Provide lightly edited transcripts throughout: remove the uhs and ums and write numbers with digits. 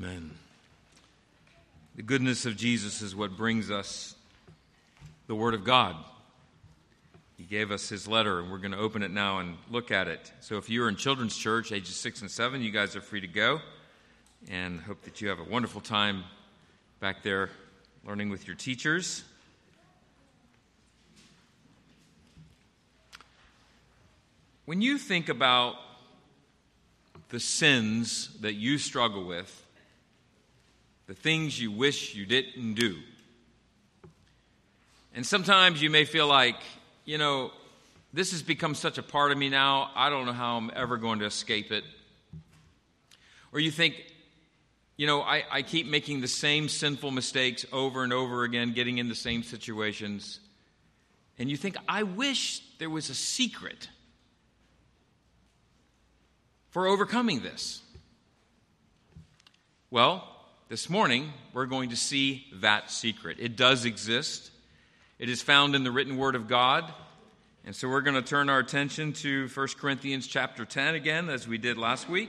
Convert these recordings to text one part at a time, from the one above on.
Amen. The goodness of Jesus is what brings us the Word of God. He gave us his letter, and we're going to open it now and look at it. So if you're in children's church, ages 6 and 7, you guys are free to go. And hope that you have a wonderful time back there learning with your teachers. When you think about the sins that you struggle with, the things you wish you didn't do, and sometimes you may feel like, this has become such a part of me now, I don't know how I'm ever going to escape it. Or you think, I keep making the same sinful mistakes over and over again, getting in the same situations. And you think, I wish there was a secret for overcoming this. Well, this morning, we're going to see that secret. It does exist. It is found in the written Word of God. And so we're going to turn our attention to 1 Corinthians chapter 10 again, as we did last week.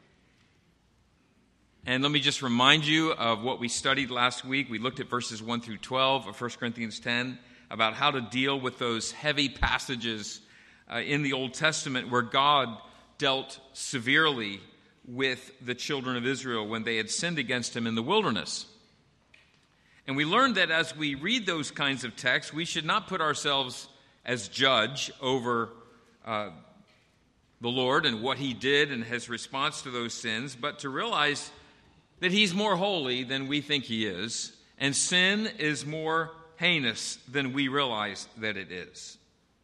And let me just remind you of what we studied last week. We looked at verses 1 through 12 of 1 Corinthians 10 about how to deal with those heavy passages in the Old Testament where God dealt severely with the children of Israel when they had sinned against him in the wilderness. And we learned that as we read those kinds of texts, we should not put ourselves as judge over the Lord and what he did and his response to those sins, but to realize that he's more holy than we think he is, and sin is more heinous than we realize that it is.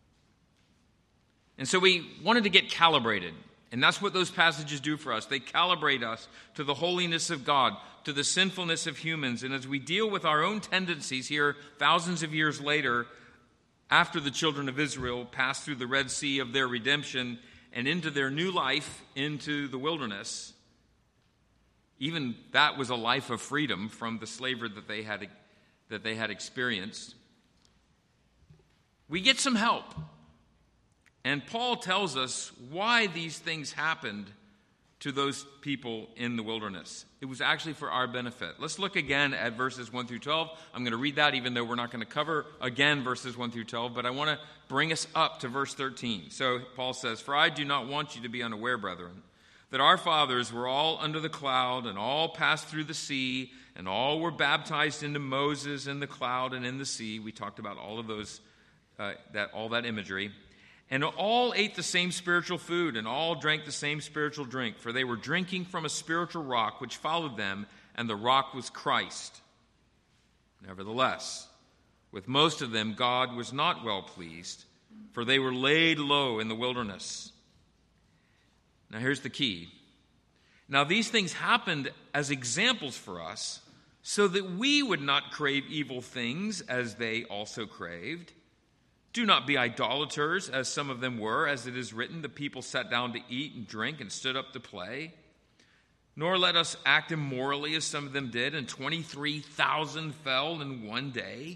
And so we wanted to get calibrated. And that's what those passages do for us. They calibrate us to the holiness of God, to the sinfulness of humans. And as we deal with our own tendencies here thousands of years later, after the children of Israel passed through the Red Sea of their redemption and into their new life, into the wilderness, even that was a life of freedom from the slavery that they had experienced, we get some help. And Paul tells us why these things happened to those people in the wilderness. It was actually for our benefit. Let's look again at verses 1 through 12. I'm going to read that even though we're not going to cover again verses 1 through 12, but I want to bring us up to verse 13. So Paul says, "For I do not want you to be unaware, brethren, that our fathers were all under the cloud and all passed through the sea and all were baptized into Moses in the cloud and in the sea." We talked about all of those, all that imagery. "And all ate the same spiritual food, and all drank the same spiritual drink, for they were drinking from a spiritual rock which followed them, and the rock was Christ. Nevertheless, with most of them God was not well pleased, for they were laid low in the wilderness." Now here's the key. "Now these things happened as examples for us, so that we would not crave evil things as they also craved. Do not be idolaters, as some of them were, as it is written, the people sat down to eat and drink and stood up to play. Nor let us act immorally, as some of them did, and 23,000 fell in one day.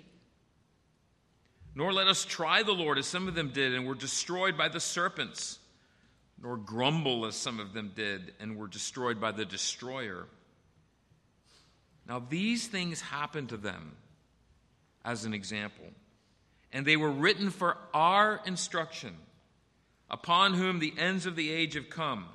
Nor let us try the Lord, as some of them did, and were destroyed by the serpents. Nor grumble, as some of them did, and were destroyed by the destroyer. Now these things happened to them as an example. And they were written for our instruction, upon whom the ends of the age have come.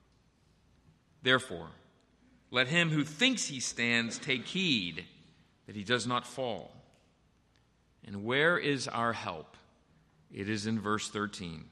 Therefore, let him who thinks he stands take heed that he does not fall. And where is our help? It is in verse 13.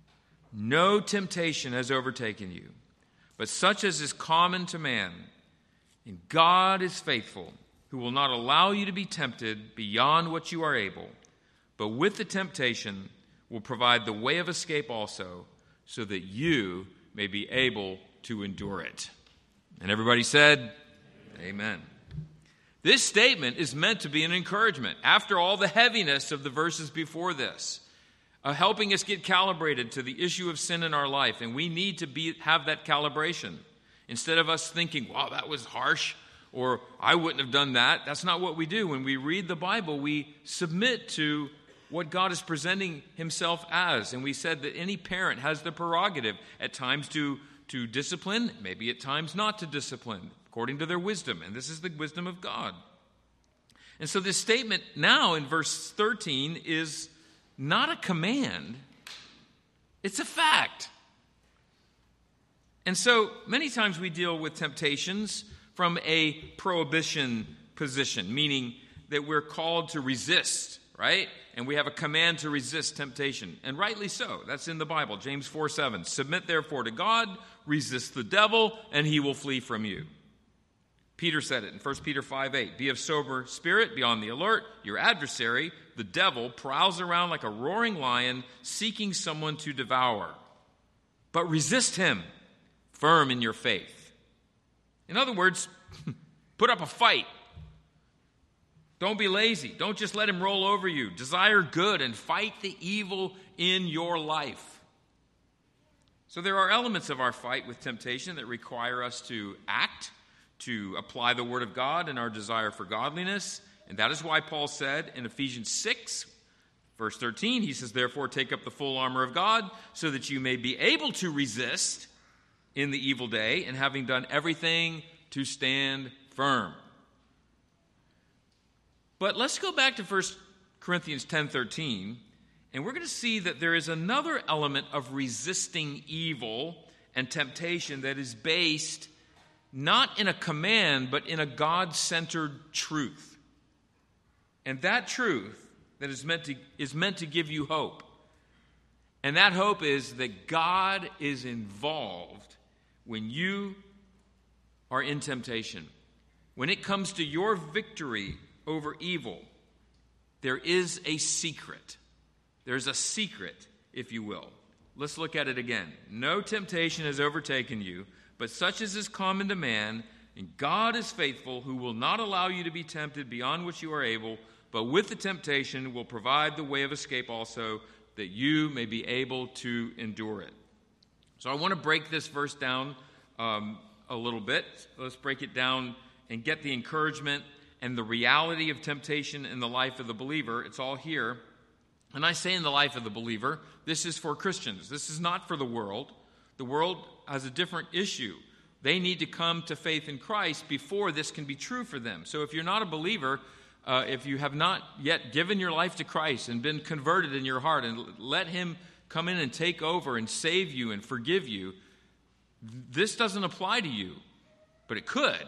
No temptation has overtaken you, but such as is common to man. And God is faithful, who will not allow you to be tempted beyond what you are able, but with the temptation will provide the way of escape also, so that you may be able to endure it." And everybody said, Amen. This statement is meant to be an encouragement. After all the heaviness of the verses before this, helping us get calibrated to the issue of sin in our life, and we need to have that calibration. Instead of us thinking, wow, that was harsh, or I wouldn't have done that. That's not what we do. When we read the Bible, we submit to what God is presenting himself as. And we said that any parent has the prerogative at times to to discipline, maybe at times not to discipline, according to their wisdom. And this is the wisdom of God. And so this statement now in verse 13 is not a command, it's a fact. And so many times we deal with temptations from a prohibition position, meaning that we're called to resist, right? And we have a command to resist temptation. And rightly so. That's in the Bible. James 4:7. Submit therefore to God, resist the devil, and he will flee from you. Peter said it in 1 Peter 5:8. Be of sober spirit, be on the alert. Your adversary, the devil, prowls around like a roaring lion, seeking someone to devour. But resist him, firm in your faith. In other words, put up a fight. Don't be lazy. Don't just let him roll over you. Desire good and fight the evil in your life. So there are elements of our fight with temptation that require us to act, to apply the word of God in our desire for godliness. And that is why Paul said in Ephesians 6, verse 13, he says, therefore take up the full armor of God so that you may be able to resist in the evil day, and having done everything to stand firm. But let's go back to 1 Corinthians 10:13, and we're going to see that there is another element of resisting evil and temptation that is based not in a command, but in a God-centered truth. And that truth that is meant to give you hope. And that hope is that God is involved when you are in temptation. When it comes to your victory over evil, there is a secret. There's a secret, if you will. Let's look at it again. No temptation has overtaken you, but such as is common to man, and God is faithful, who will not allow you to be tempted beyond which you are able, but with the temptation will provide the way of escape also, that you may be able to endure it. So I want to break this verse down a little bit. Let's break it down and get the encouragement and the reality of temptation in the life of the believer. It's all here. And I say in the life of the believer, this is for Christians. This is not for the world. The world has a different issue. They need to come to faith in Christ before this can be true for them. So if you're not a believer, if you have not yet given your life to Christ and been converted in your heart and let him come in and take over and save you and forgive you, this doesn't apply to you, but it could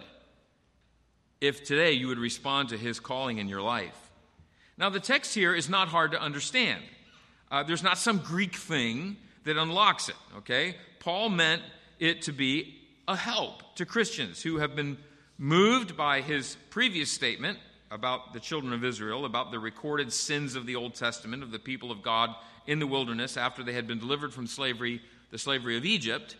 if today you would respond to his calling in your life. Now, the text here is not hard to understand. There's not some Greek thing that unlocks it, okay? Paul meant it to be a help to Christians who have been moved by his previous statement about the children of Israel, about the recorded sins of the Old Testament, of the people of God in the wilderness after they had been delivered from slavery, the slavery of Egypt.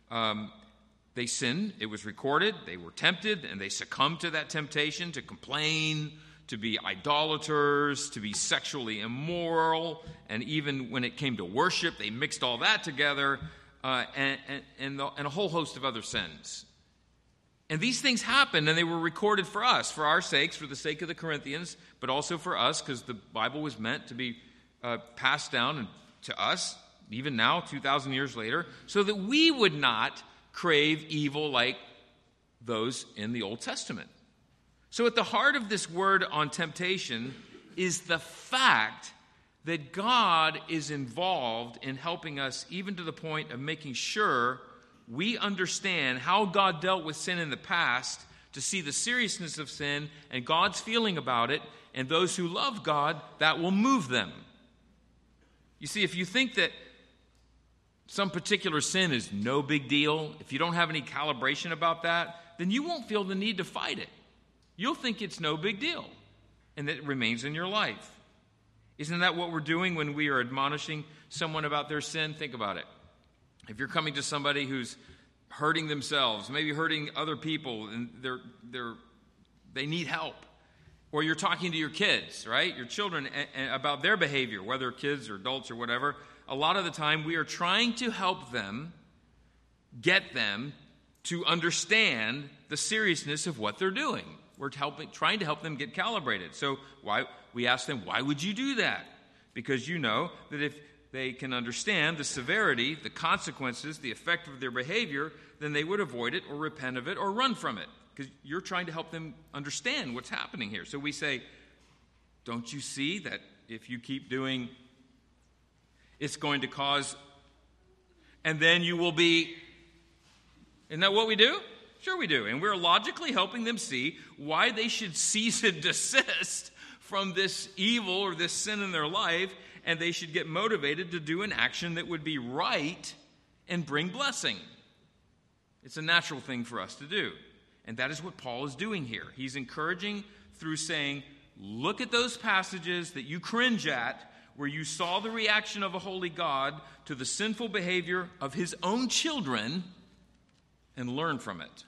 They sinned, it was recorded, they were tempted, and they succumbed to that temptation to complain, to be idolaters, to be sexually immoral, and even when it came to worship, they mixed all that together, and a whole host of other sins. And these things happened, and they were recorded for us, for our sakes, for the sake of the Corinthians, but also for us, because the Bible was meant to be passed down to us, even now, 2,000 years later, so that we would not crave evil like those in the Old Testament. So at the heart of this word on temptation is the fact that God is involved in helping us, even to the point of making sure we understand how God dealt with sin in the past, to see the seriousness of sin and God's feeling about it, and those who love God, that will move them. You see, if you think that some particular sin is no big deal, if you don't have any calibration about that, then you won't feel the need to fight it. You'll think it's no big deal, and that it remains in your life. Isn't that what we're doing when we are admonishing someone about their sin? Think about it. If you're coming to somebody who's hurting themselves, maybe hurting other people, and they need help, or you're talking to your kids, right, your children, about their behavior, whether kids or adults or whatever, a lot of the time we are trying to help them, get them to understand the seriousness of what they're doing. We're trying to help them get calibrated. So we ask them, why would you do that? Because you know that if they can understand the severity, the consequences, the effect of their behavior, then they would avoid it or repent of it or run from it, because you're trying to help them understand what's happening here. So we say, don't you see that if you keep doing, it's going to cause, and then you will be, isn't that what we do? Sure we do. And we're logically helping them see why they should cease and desist from this evil or this sin in their life, and they should get motivated to do an action that would be right and bring blessing. It's a natural thing for us to do. And that is what Paul is doing here. He's encouraging through saying, look at those passages that you cringe at, where you saw the reaction of a holy God to the sinful behavior of his own children, and learn from it.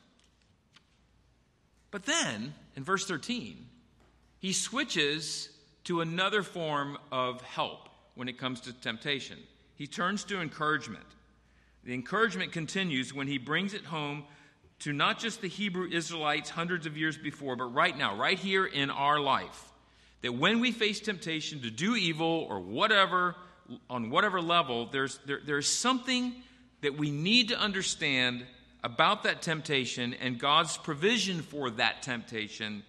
But then, in verse 13, he switches to another form of help when it comes to temptation. He turns to encouragement. The encouragement continues when he brings it home to not just the Hebrew Israelites hundreds of years before, but right now, right here in our life. That when we face temptation to do evil or whatever, on whatever level, there's something that we need to understand about that temptation and God's provision for that temptation.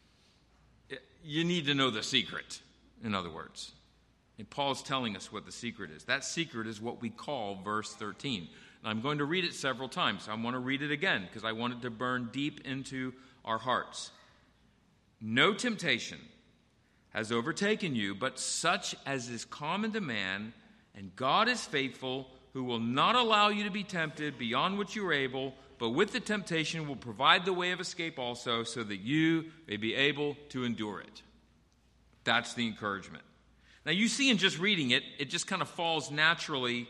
You need to know the secret, in other words. And Paul's telling us what the secret is. That secret is what we call verse 13. And I'm going to read it several times. I want to read it again because I want it to burn deep into our hearts. No temptation has overtaken you, but such as is common to man, and God is faithful, who will not allow you to be tempted beyond what you are able, but with the temptation will provide the way of escape also, so that you may be able to endure it. That's the encouragement. Now you see in just reading it, it just kind of falls naturally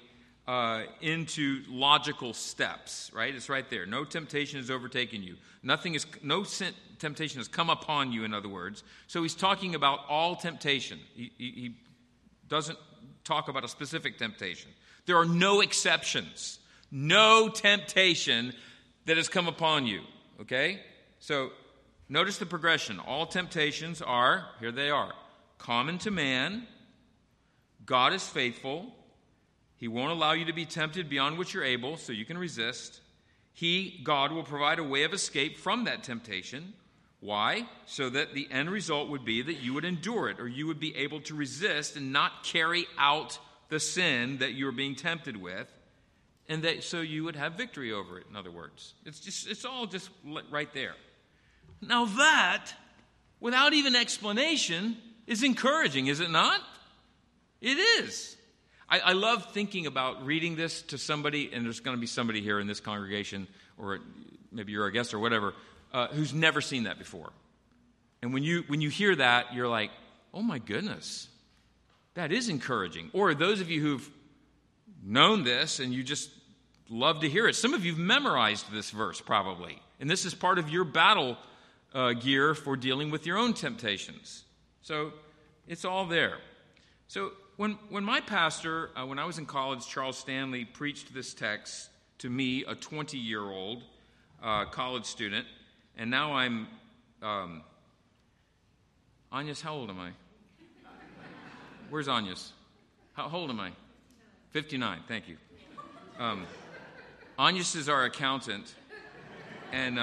into logical steps, right? It's right there. No temptation has overtaken you. No temptation has come upon you, in other words. So he's talking about all temptation. He doesn't talk about a specific temptation. There are no exceptions. No temptation that has come upon you, okay? So notice the progression. All temptations are, here they are, common to man. God is faithful. He won't allow you to be tempted beyond what you're able, so you can resist. God, will provide a way of escape from that temptation. Why? So that the end result would be that you would endure it, or you would be able to resist and not carry out the sin that you're being tempted with, and that so you would have victory over it, in other words. It's all just right there. Now that, without even explanation, is encouraging, is it not? It is. I love thinking about reading this to somebody, and there's going to be somebody here in this congregation, or maybe you're a guest or whatever, who's never seen that before. And when you hear that, you're like, oh my goodness, that is encouraging. Or those of you who've known this and you just love to hear it. Some of you've memorized this verse probably, and this is part of your battle gear for dealing with your own temptations. So it's all there. So when my pastor, when I was in college, Charles Stanley, preached this text to me, a 20-year-old college student, and now I'm, Agnes, how old am I? Where's Agnes? How old am I? 59, thank you. Agnes is our accountant, and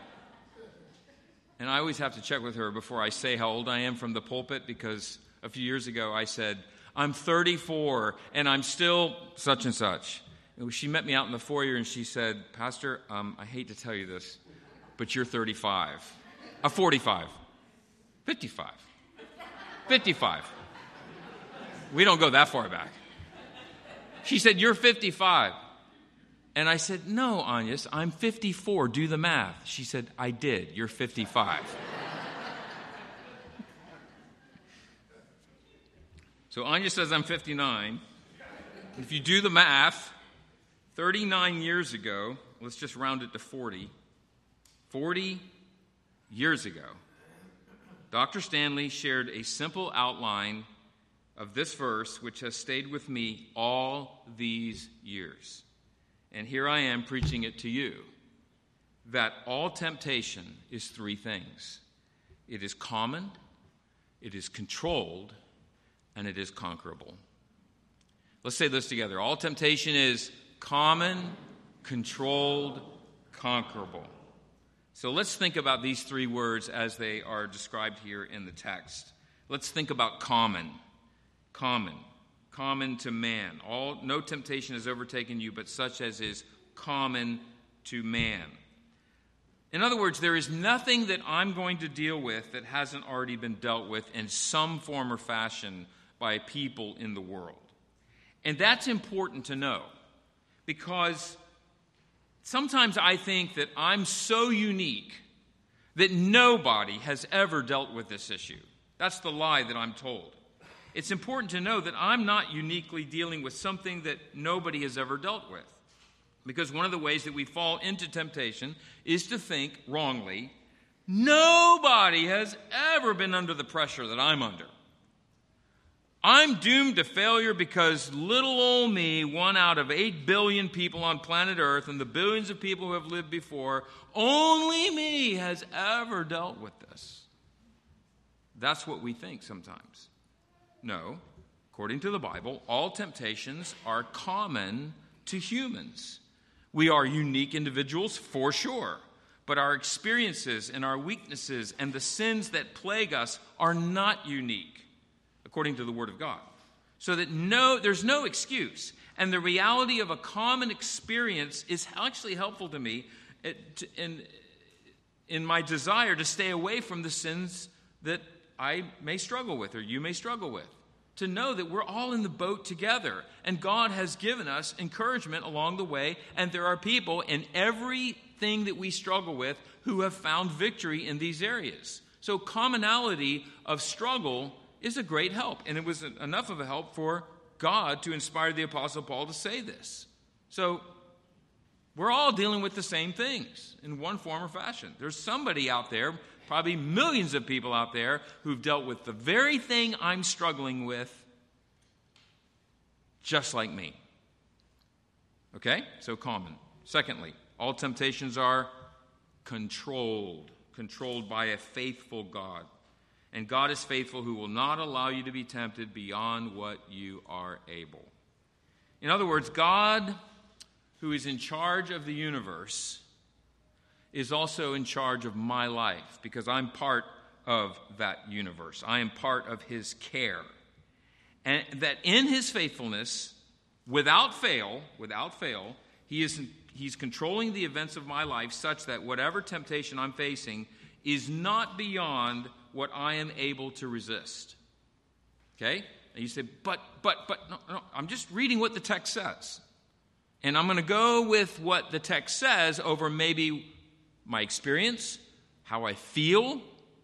I always have to check with her before I say how old I am from the pulpit, because a few years ago I said, I'm 34, and I'm still such and such. And she met me out in the foyer, and she said, Pastor, I hate to tell you this, but you're 35. 45. 55. 55. We don't go that far back. She said, you're 55. And I said, no, Agnes, I'm 54. Do the math. She said, I did. You're 55. So Anya says I'm 59. If you do the math, 39 years ago, let's just round it to 40. 40 years ago, Dr. Stanley shared a simple outline of this verse, which has stayed with me all these years. And here I am preaching it to you, that all temptation is three things. It is common, it is controlled, and it is conquerable. Let's say this together. All temptation is common, controlled, conquerable. So let's think about these three words as they are described here in the text. Let's think about common. Common to man. No temptation has overtaken you, but such as is common to man. In other words, there is nothing that I'm going to deal with that hasn't already been dealt with in some form or fashion by people in the world. And that's important to know, because sometimes I think that I'm so unique that nobody has ever dealt with this issue. That's the lie that I'm told. It's important to know that I'm not uniquely dealing with something that nobody has ever dealt with. Because one of the ways that we fall into temptation is to think wrongly, nobody has ever been under the pressure that I'm under. I'm doomed to failure because little old me, 1 out of 8 billion people on planet Earth, and the billions of people who have lived before, only me has ever dealt with this. That's what we think sometimes. No, according to the Bible, all temptations are common to humans. We are unique individuals for sure, but our experiences and our weaknesses and the sins that plague us are not unique, according to the Word of God. So that there's no excuse. And the reality of a common experience is actually helpful to me in my desire to stay away from the sins that I may struggle with or you may struggle with. To know that we're all in the boat together, and God has given us encouragement along the way, and there are people in everything that we struggle with who have found victory in these areas. So commonality of struggle is a great help, and it was enough of a help for God to inspire the Apostle Paul to say this. So we're all dealing with the same things in one form or fashion. There's somebody out there, probably millions of people out there, who've dealt with the very thing I'm struggling with, just like me. Okay? So common. Secondly, all temptations are controlled by a faithful God. And God is faithful, who will not allow you to be tempted beyond what you are able. In other words, God, who is in charge of the universe, is also in charge of my life, because I'm part of that universe. I am part of his care. And that in his faithfulness, without fail, he's controlling the events of my life such that whatever temptation I'm facing is not beyond what I am able to resist. Okay? And you say, but, no, I'm just reading what the text says. And I'm going to go with what the text says over maybe my experience, how I feel.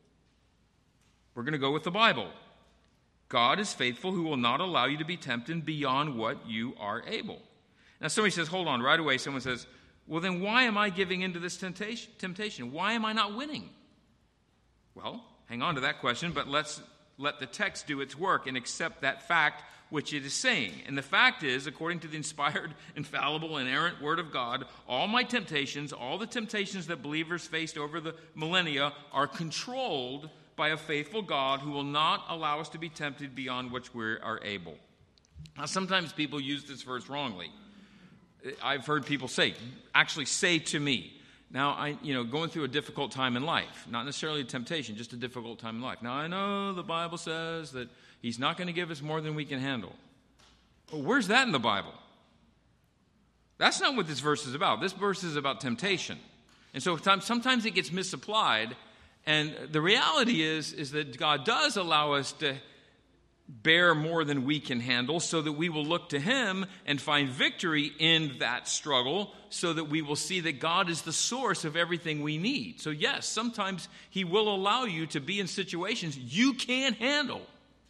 We're going to go with the Bible. God is faithful, who will not allow you to be tempted beyond what you are able. Now somebody says, hold on, right away someone says, well then why am I giving into this temptation? Why am I not winning? Well, hang on to that question, but let's let the text do its work and accept that fact which it is saying. And the fact is, according to the inspired, infallible, inerrant Word of God, all my temptations, all the temptations that believers faced over the millennia are controlled by a faithful God who will not allow us to be tempted beyond which we are able. Now, sometimes people use this verse wrongly. I've heard people say to me, now, going through a difficult time in life, not necessarily a temptation, just a difficult time in life. Now, I know the Bible says that he's not going to give us more than we can handle. Well, where's that in the Bible? That's not what this verse is about. This verse is about temptation. And so sometimes it gets misapplied. And the reality is that God does allow us to bear more than we can handle so that we will look to him and find victory in that struggle so that we will see that God is the source of everything we need. So yes, sometimes he will allow you to be in situations you can't handle.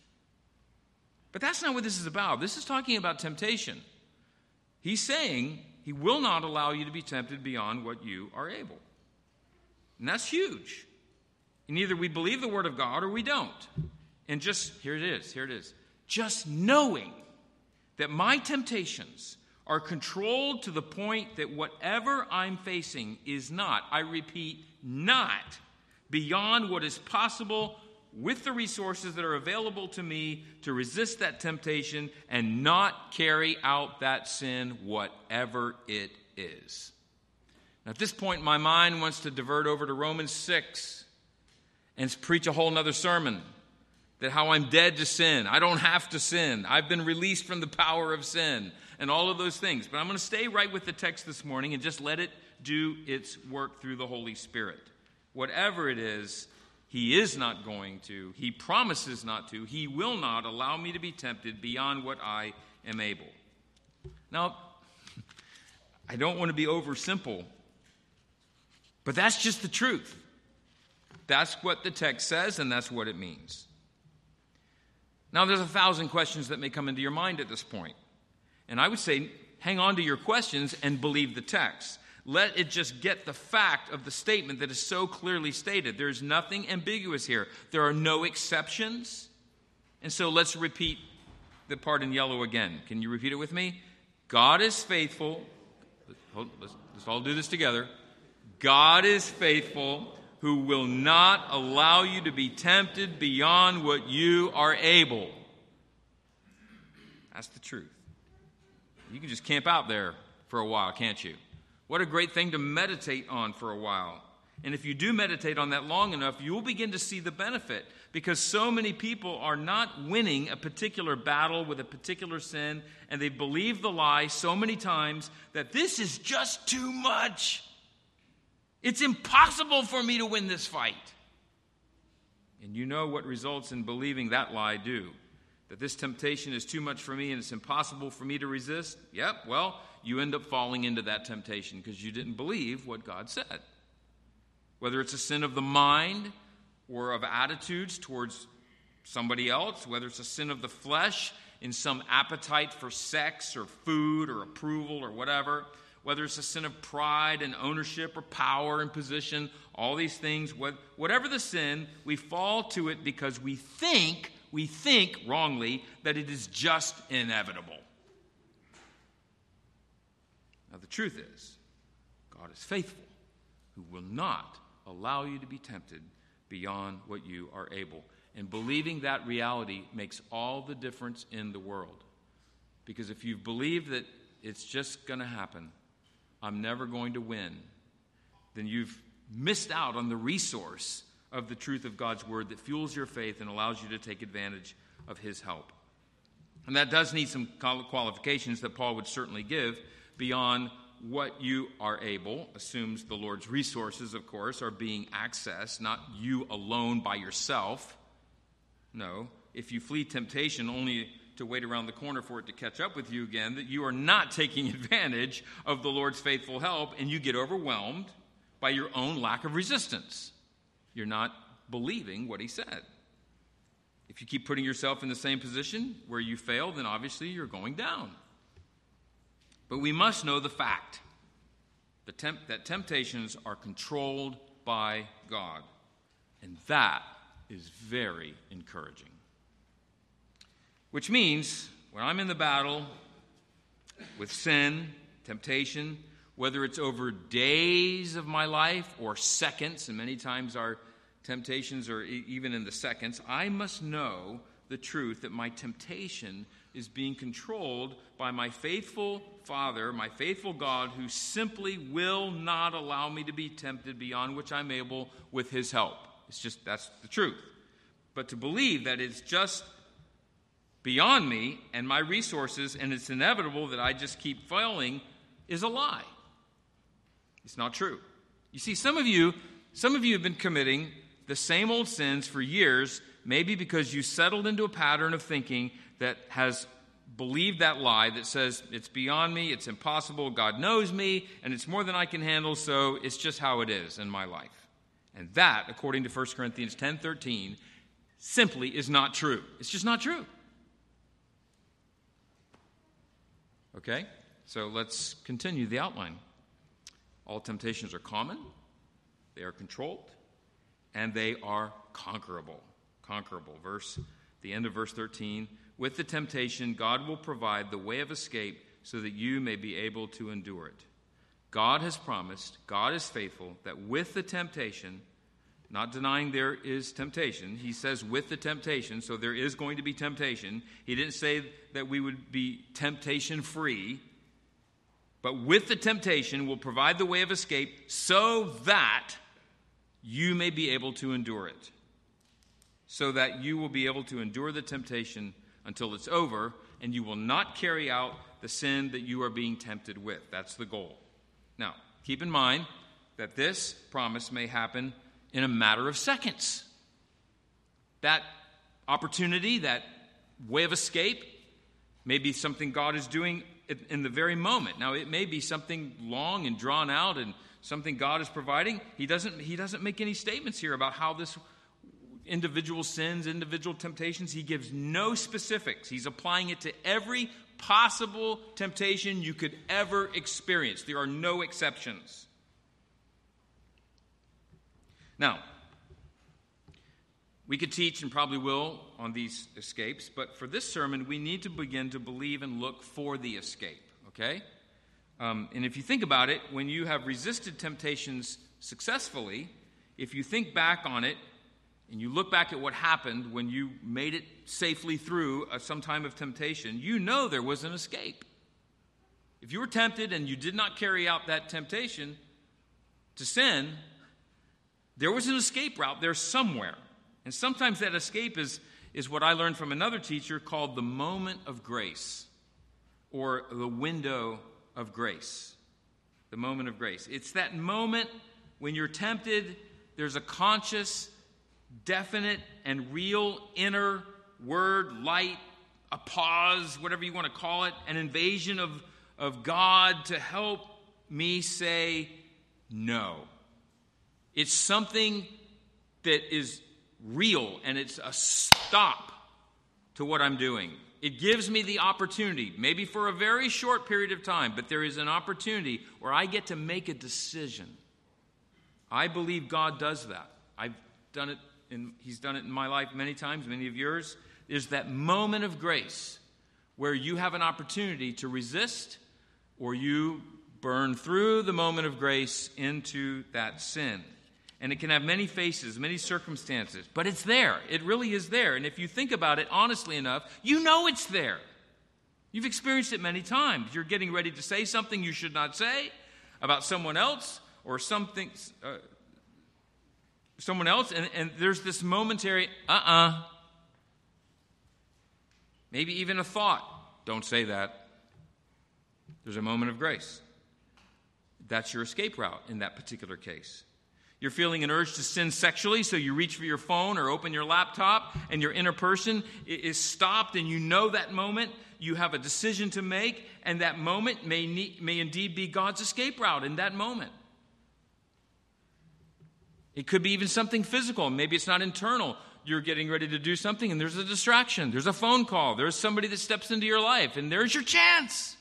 But that's not what this is about. This is talking about temptation. He's saying he will not allow you to be tempted beyond what you are able. And that's huge. And either we believe the Word of God or we don't. And here it is. Just knowing that my temptations are controlled to the point that whatever I'm facing is not, I repeat, not beyond what is possible with the resources that are available to me to resist that temptation and not carry out that sin, whatever it is. Now, at this point, my mind wants to divert over to Romans 6 and preach a whole other sermon, that how I'm dead to sin. I don't have to sin. I've been released from the power of sin and all of those things. But I'm going to stay right with the text this morning and just let it do its work through the Holy Spirit. Whatever it is, he is not going to. He promises not to. He will not allow me to be tempted beyond what I am able. Now, I don't want to be over simple, but that's just the truth. That's what the text says, and that's what it means. Now, there's 1,000 questions that may come into your mind at this point. And I would say, hang on to your questions and believe the text. Let it just get the fact of the statement that is so clearly stated. There's nothing ambiguous here. There are no exceptions. And so let's repeat the part in yellow again. Can you repeat it with me? God is faithful. Let's all do this together. God is faithful, who will not allow you to be tempted beyond what you are able. That's the truth. You can just camp out there for a while, can't you? What a great thing to meditate on for a while. And if you do meditate on that long enough, you'll begin to see the benefit, because so many people are not winning a particular battle with a particular sin, and they believe the lie so many times that this is just too much. It's impossible for me to win this fight. And you know what results in believing that lie do? That this temptation is too much for me and it's impossible for me to resist? Yep, well, you end up falling into that temptation because you didn't believe what God said. Whether it's a sin of the mind or of attitudes towards somebody else, whether it's a sin of the flesh in some appetite for sex or food or approval or whatever, whether it's a sin of pride and ownership or power and position, all these things, whatever the sin, we fall to it because we think wrongly that it is just inevitable. Now the truth is, God is faithful, who will not allow you to be tempted beyond what you are able. And believing that reality makes all the difference in the world. Because if you believe that it's just going to happen, I'm never going to win, then you've missed out on the resource of the truth of God's word that fuels your faith and allows you to take advantage of his help. And that does need some qualifications that Paul would certainly give. Beyond what you are able, assumes the Lord's resources, of course, are being accessed, not you alone by yourself. No, if you flee temptation only to wait around the corner for it to catch up with you again, that you are not taking advantage of the Lord's faithful help, and you get overwhelmed by your own lack of resistance. You're not believing what he said. If you keep putting yourself in the same position where you fail, then obviously you're going down. But we must know the fact that temptations are controlled by God, and that is very encouraging. Which means, when I'm in the battle with sin, temptation, whether it's over days of my life or seconds, and many times our temptations are even in the seconds, I must know the truth that my temptation is being controlled by my faithful Father, my faithful God, who simply will not allow me to be tempted beyond which I'm able with his help. That's the truth. But to believe that it's just beyond me and my resources, and it's inevitable that I just keep failing, is a lie. It's not true. You see, some of you have been committing the same old sins for years, maybe because you settled into a pattern of thinking that has believed that lie that says it's beyond me, it's impossible, God knows me, and it's more than I can handle, so it's just how it is in my life. And that, according to 1 Corinthians 10:13, simply is not true. It's just not true. Okay, so let's continue the outline. All temptations are common, they are controlled, and they are conquerable. The end of verse 13, with the temptation, God will provide the way of escape so that you may be able to endure it. God has promised, God is faithful, that with the temptation, not denying there is temptation. He says with the temptation, so there is going to be temptation. He didn't say that we would be temptation-free, but with the temptation will provide the way of escape so that you may be able to endure it. So that you will be able to endure the temptation until it's over, and you will not carry out the sin that you are being tempted with. That's the goal. Now, keep in mind that this promise may happen in a matter of seconds. That opportunity, that way of escape, may be something God is doing in the very moment. Now, it may be something long and drawn out and something God is providing. He doesn't make any statements here about how this individual sins, individual temptations. He gives no specifics. He's applying it to every possible temptation you could ever experience. There are no exceptions. Now, we could teach and probably will on these escapes, but for this sermon, we need to begin to believe and look for the escape, okay? And if you think about it, when you have resisted temptations successfully, if you think back on it and you look back at what happened when you made it safely through some time of temptation, you know there was an escape. If you were tempted and you did not carry out that temptation to sin, there was an escape route there somewhere. And sometimes that escape is what I learned from another teacher called the moment of grace, or the window of grace. The moment of grace. It's that moment when you're tempted, there's a conscious, definite, and real inner word, light, a pause, whatever you want to call it, an invasion of God to help me say no. It's something that is real, and it's a stop to what I'm doing. It gives me the opportunity, maybe for a very short period of time, but there is an opportunity where I get to make a decision. I believe God does that. I've done it, and He's done it in my life many times, many of yours. There's that moment of grace where you have an opportunity to resist, or you burn through the moment of grace into that sin. And it can have many faces, many circumstances, but it's there. It really is there. And if you think about it honestly enough, you know it's there. You've experienced it many times. You're getting ready to say something you should not say about someone else or something, someone else, and there's this momentary, maybe even a thought, don't say that. There's a moment of grace. That's your escape route in that particular case. You're feeling an urge to sin sexually, so you reach for your phone or open your laptop, and your inner person is stopped, and you know that moment. You have a decision to make, and that moment may indeed be God's escape route in that moment. It could be even something physical. Maybe it's not internal. You're getting ready to do something, and there's a distraction. There's a phone call. There's somebody that steps into your life, and there's your chance.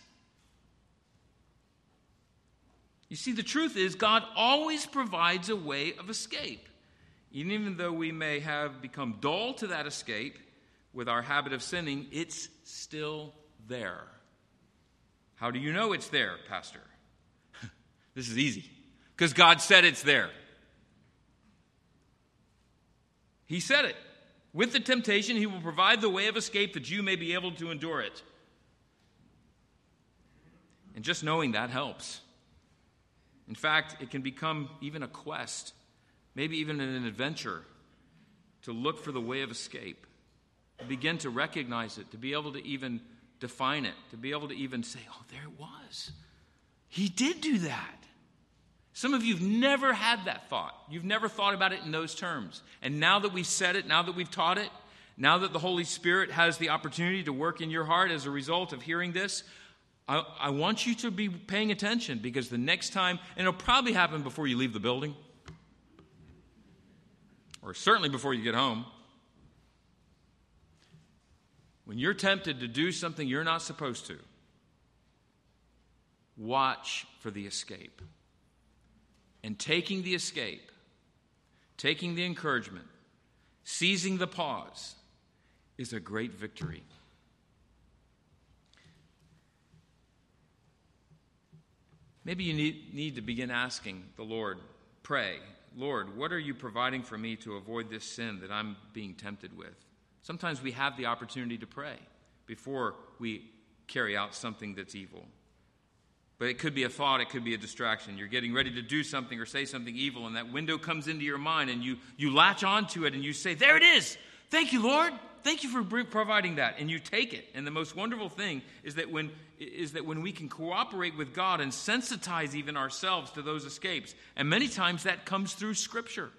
You see, the truth is God always provides a way of escape. Even though we may have become dull to that escape with our habit of sinning, it's still there. How do you know it's there, Pastor? This is easy. Because God said it's there. He said it. With the temptation, He will provide the way of escape that you may be able to endure it. And just knowing that helps. In fact, it can become even a quest, maybe even an adventure, to look for the way of escape, to begin to recognize it, to be able to even define it, to be able to even say, oh, there it was. He did do that. Some of you have never had that thought. You've never thought about it in those terms. And now that we've said it, now that we've taught it, now that the Holy Spirit has the opportunity to work in your heart as a result of hearing this, I want you to be paying attention, because the next time, and it'll probably happen before you leave the building, or certainly before you get home, when you're tempted to do something you're not supposed to, watch for the escape. And taking the escape, taking the encouragement, seizing the pause is a great victory. Maybe you need to begin asking the Lord, pray, Lord, what are you providing for me to avoid this sin that I'm being tempted with? Sometimes we have the opportunity to pray before we carry out something that's evil. But it could be a thought, it could be a distraction. You're getting ready to do something or say something evil, and that window comes into your mind, and you latch onto it, and you say, there it is! Thank you, Lord! Thank you for providing that. And you take it. And the most wonderful thing is that when we can cooperate with God and sensitize even ourselves to those escapes, and many times that comes through Scripture.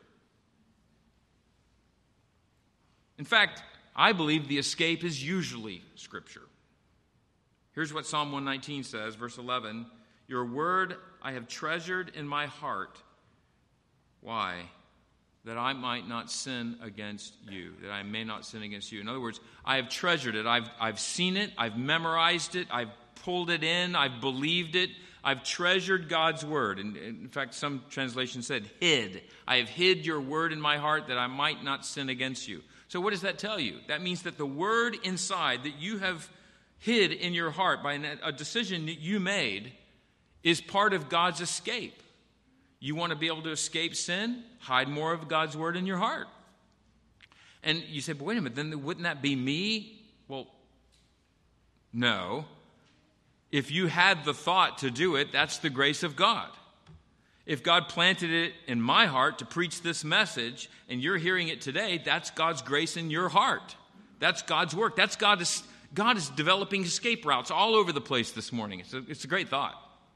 In fact, I believe the escape is usually Scripture. Here's what Psalm 119 says, verse 11. Your word I have treasured in my heart. Why? That I might not sin against you. That I may not sin against you. In other words, I have treasured it. I've seen it. I've memorized it. I've pulled it in. I've believed it. I've treasured God's word. And in fact, some translations said hid. I have hid your word in my heart that I might not sin against you. So what does that tell you? That means that the word inside that you have hid in your heart by a decision that you made is part of God's escape. You want to be able to escape sin? Hide more of God's word in your heart. And you say, but wait a minute, then wouldn't that be me? Well, no. If you had the thought to do it, that's the grace of God. If God planted it in my heart to preach this message, and you're hearing it today, that's God's grace in your heart. That's God's work. That's God is developing escape routes all over the place this morning. It's a great thought.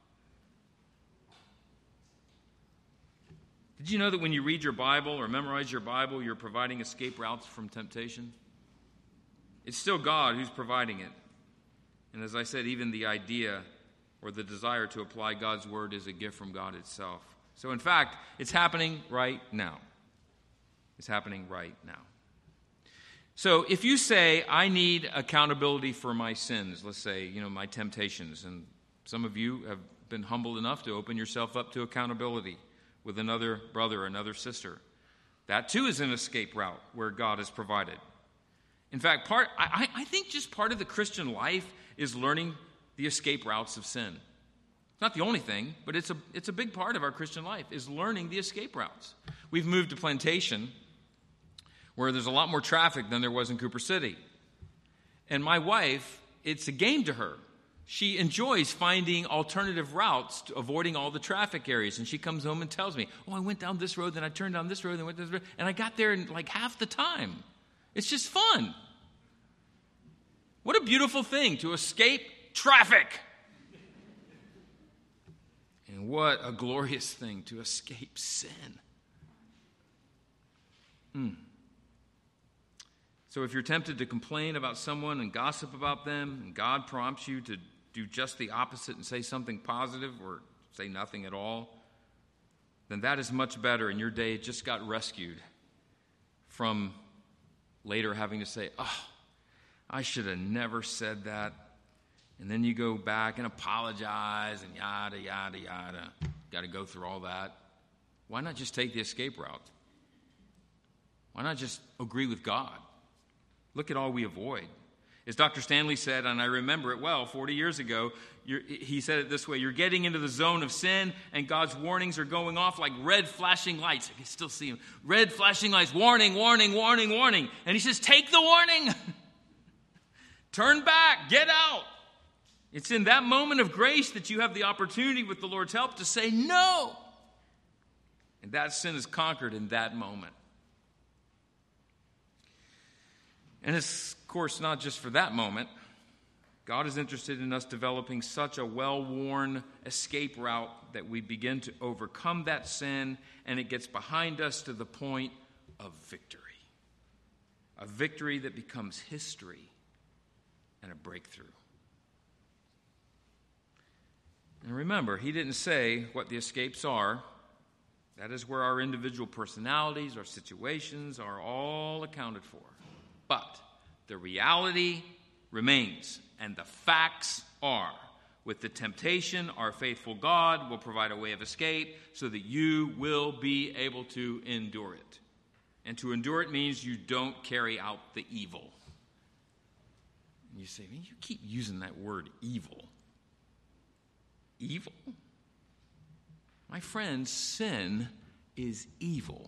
Did you know that when you read your Bible or memorize your Bible, you're providing escape routes from temptation? It's still God who's providing it. And as I said, even the idea or the desire to apply God's word is a gift from God itself. So in fact, it's happening right now. It's happening right now. So if you say, I need accountability for my sins, let's say, my temptations, and some of you have been humble enough to open yourself up to accountability with another brother or another sister. That too is an escape route where God has provided. In fact, I think just part of the Christian life is learning the escape routes of sin. It's not the only thing, but it's a big part of our Christian life, is learning the escape routes. We've moved to Plantation, where there's a lot more traffic than there was in Cooper City. And my wife, it's a game to her. She enjoys finding alternative routes to avoiding all the traffic areas. And she comes home and tells me, I went down this road, then I turned down this road, then went this road, and I got there in like half the time. It's just fun. What a beautiful thing to escape traffic. And what a glorious thing to escape sin. So if you're tempted to complain about someone and gossip about them, and God prompts you to do just the opposite and say something positive or say nothing at all, then that is much better, and your day just got rescued from later having to say, I should have never said that. And then you go back and apologize and yada, yada, yada. Got to go through all that. Why not just take the escape route? Why not just agree with God? Look at all we avoid. As Dr. Stanley said, and I remember it well, 40 years ago, he said it this way: you're getting into the zone of sin, and God's warnings are going off like red flashing lights. I can still see them. Red flashing lights, warning, warning, warning, warning. And he says, take the warning. Turn back, get out. It's in that moment of grace that you have the opportunity with the Lord's help to say no. And that sin is conquered in that moment. And it's, of course, not just for that moment. God is interested in us developing such a well-worn escape route that we begin to overcome that sin, and it gets behind us to the point of victory. A victory that becomes history and a breakthrough. And remember, he didn't say what the escapes are. That is where our individual personalities, our situations are all accounted for. But the reality remains, and the facts are, with the temptation, our faithful God will provide a way of escape so that you will be able to endure it. And to endure it means you don't carry out the evil. And you say, man, you keep using that word evil. Evil? My friends, sin is evil.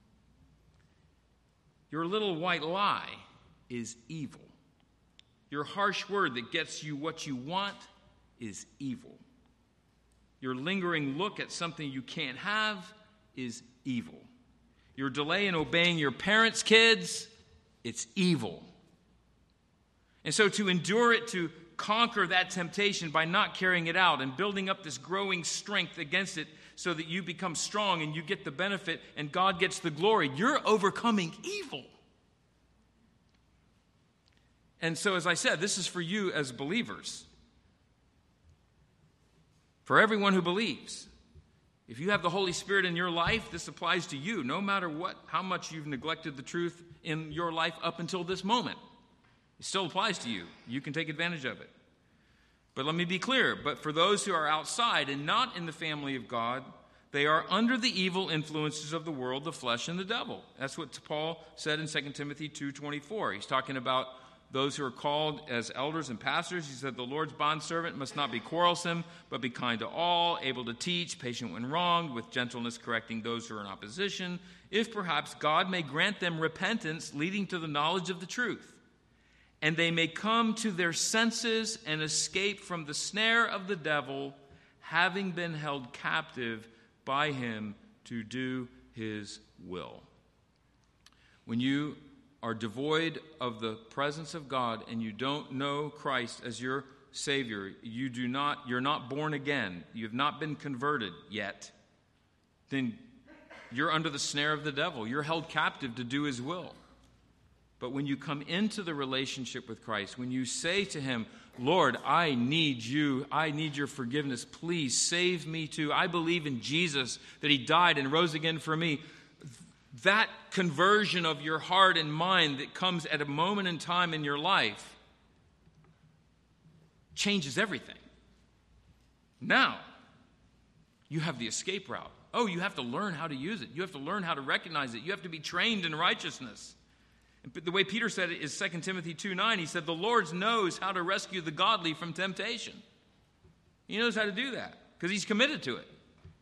Your little white lie is evil. Your harsh word that gets you what you want is evil. Your lingering look at something you can't have is evil. Your delay in obeying your parents' kids, it's evil. And so to endure it, to conquer that temptation by not carrying it out and building up this growing strength against it so that you become strong and you get the benefit and God gets the glory, you're overcoming evil. And so, as I said, this is for you as believers. For everyone who believes. If you have the Holy Spirit in your life, this applies to you, no matter how much you've neglected the truth in your life up until this moment. It still applies to you. You can take advantage of it. But let me be clear. But for those who are outside and not in the family of God, they are under the evil influences of the world, the flesh, and the devil. That's what Paul said in 2 Timothy 2:24. He's talking about those who are called as elders and pastors. He said, the Lord's bondservant must not be quarrelsome, but be kind to all, able to teach, patient when wronged, with gentleness correcting those who are in opposition, if perhaps God may grant them repentance leading to the knowledge of the truth, and they may come to their senses and escape from the snare of the devil, having been held captive by him to do his will. When you are devoid of the presence of God and you don't know Christ as your Savior, you're not born again, you have not been converted yet, then you're under the snare of the devil. You're held captive to do his will. But when you come into the relationship with Christ, when you say to him, Lord, I need you. I need your forgiveness. Please save me too. I believe in Jesus, that he died and rose again for me. That conversion of your heart and mind that comes at a moment in time in your life changes everything. Now, you have the escape route. Oh, you have to learn how to use it. You have to learn how to recognize it. You have to be trained in righteousness. But the way Peter said it is 2 Timothy 2:9. He said, the Lord knows how to rescue the godly from temptation. He knows how to do that because he's committed to it.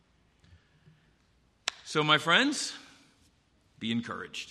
So, my friends, be encouraged.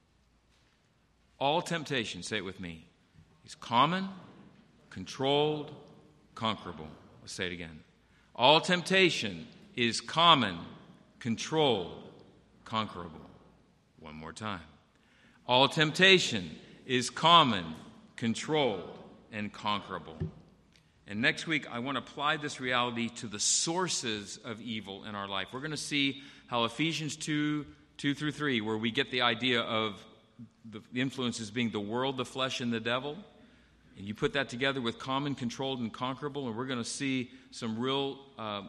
All temptation, say it with me, is common, controlled, conquerable. Let's say it again. All temptation is common, controlled, conquerable. One more time. All temptation is common, controlled, and conquerable. And next week, I want to apply this reality to the sources of evil in our life. We're going to see how Ephesians 2:2-3, where we get the idea of the influences being the world, the flesh, and the devil. And you put that together with common, controlled, and conquerable, and we're going to see some real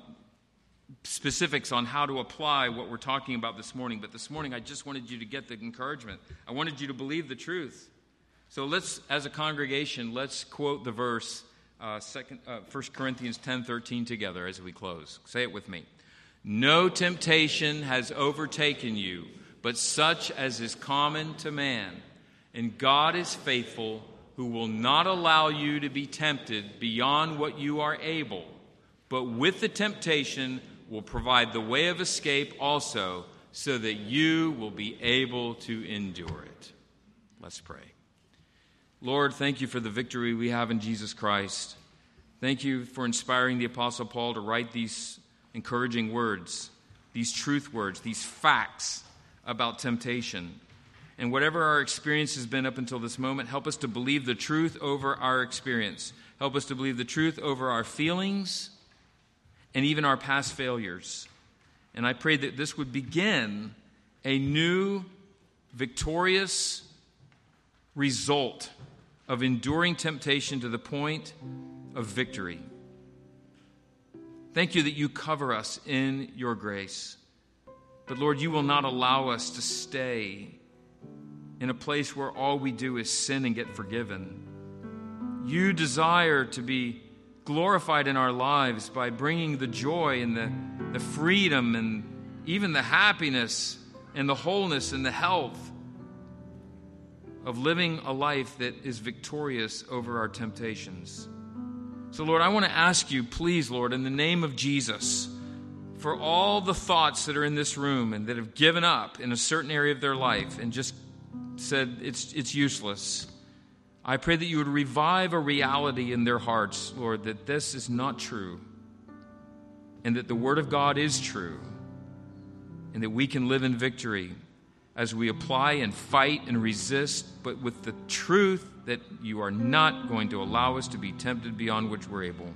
specifics on how to apply what we're talking about this morning. But this morning, I just wanted you to get the encouragement. I wanted you to believe the truth. So let's, as a congregation, let's quote the verse, 1 Corinthians 10:13 together as we close. Say it with me. No temptation has overtaken you, but such as is common to man. And God is faithful, who will not allow you to be tempted beyond what you are able, but with the temptation will provide the way of escape also, so that you will be able to endure it. Let's pray. Lord, thank you for the victory we have in Jesus Christ. Thank you for inspiring the Apostle Paul to write these encouraging words, these truth words, these facts about temptation. And whatever our experience has been up until this moment, help us to believe the truth over our experience. Help us to believe the truth over our feelings and even our past failures. And I pray that this would begin a new, victorious result of enduring temptation to the point of victory. Thank you that you cover us in your grace. But Lord, you will not allow us to stay in a place where all we do is sin and get forgiven. You desire to be glorified in our lives by bringing the joy and the freedom and even the happiness and the wholeness and the health of living a life that is victorious over our temptations. So, Lord, I want to ask you, please, Lord, in the name of Jesus, for all the thoughts that are in this room and that have given up in a certain area of their life and just said it's useless. I pray that you would revive a reality in their hearts, Lord, that this is not true and that the Word of God is true and that we can live in victory as we apply and fight and resist, but with the truth that you are not going to allow us to be tempted beyond which we're able.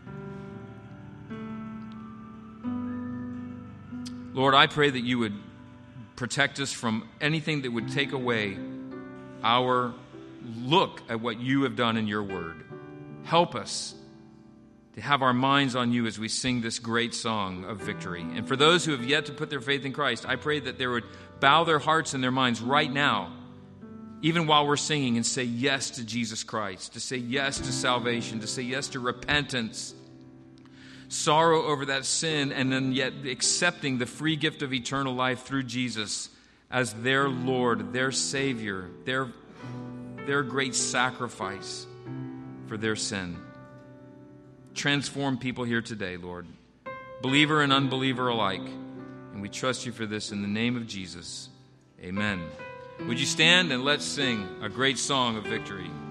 Lord, I pray that you would protect us from anything that would take away our look at what you have done in your word. Help us to have our minds on you as we sing this great song of victory. And for those who have yet to put their faith in Christ, I pray that they would bow their hearts and their minds right now, even while we're singing, and say yes to Jesus Christ, to say yes to salvation, to say yes to repentance, sorrow over that sin, and then yet accepting the free gift of eternal life through Jesus as their Lord, their Savior, their great sacrifice for their sin. Transform people here today, Lord, believer and unbeliever alike. And we trust you for this in the name of Jesus. Amen. Would you stand and let's sing a great song of victory.